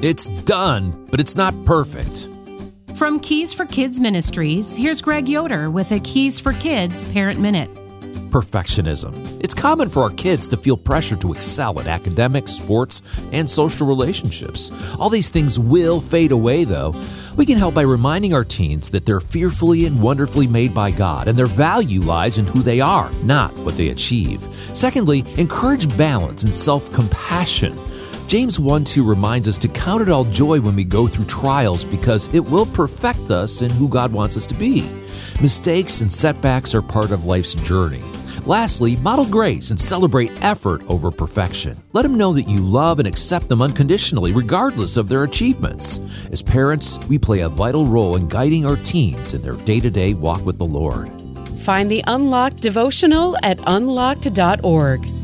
It's done, but it's not perfect. From Keys for Kids Ministries, here's Greg Yoder with a Keys for Kids Parent Minute. Perfectionism. It's common for our kids to feel pressure to excel at academics, sports, and social relationships. All these things will fade away, though. We can help by reminding our teens that they're fearfully and wonderfully made by God, and their value lies in who they are, not what they achieve. Secondly, encourage balance and self-compassion. James 1:2 reminds us to count it all joy when we go through trials because it will perfect us in who God wants us to be. Mistakes and setbacks are part of life's journey. Lastly, model grace and celebrate effort over perfection. Let them know that you love and accept them unconditionally, regardless of their achievements. As parents, we play a vital role in guiding our teens in their day-to-day walk with the Lord. Find the Unlocked devotional at unlocked.org.